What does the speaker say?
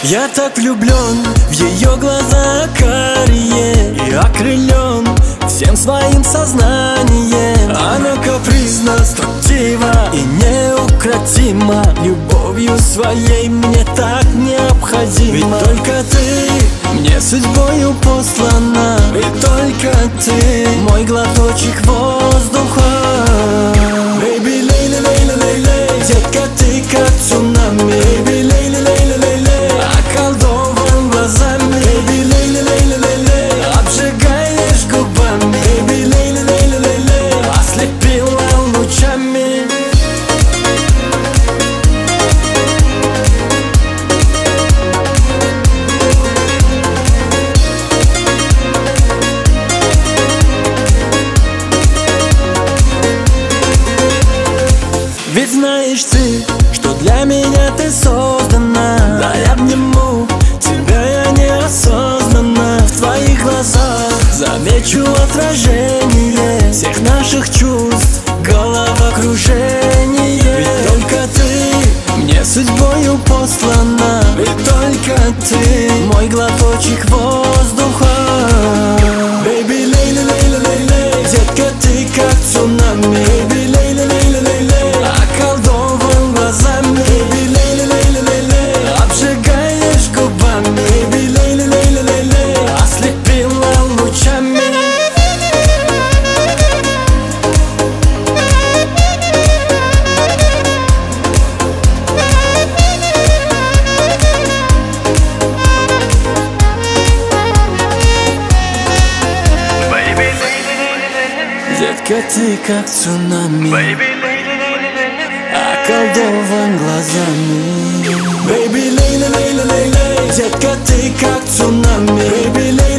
Я так влюблен в ее глаза карие и окрылен всем своим сознанием. Она капризна, строптива и неукротима. Любовью своей мне так необходима. Ведь только ты мне судьбою послана, ведь только ты мой глоточек воздуха. Baby, лейли, лейли, лейли, детка, ты как цунами. Baby, лейли, лейли, лейли, околдован глазами. Baby, лейли, лейли, лейли, обжигаешь губами. Baby, лейли, лейли, лейли, ослепила лучами. Ведь знаешь ты, что для меня ты создана. Да я обниму тебя я неосознанно. В твоих глазах замечу отражение всех наших чувств, головокружение. Ведь только ты мне судьбою послана, ведь только ты мой глоточек воздуха. Baby, лейли, лейли, лейли, детка, ты как цунами. Baby, лейли, лейли, лейли, околдован глазами. Baby, лейли, лейли, лейли, обжигаешь губами. Baby, лейли, лейли, лейли, ослепила лучами. Детка, ты как цунами, околдован глазами. Baby, лейли, лейли, лейли, детка, ты как цунами. Baby,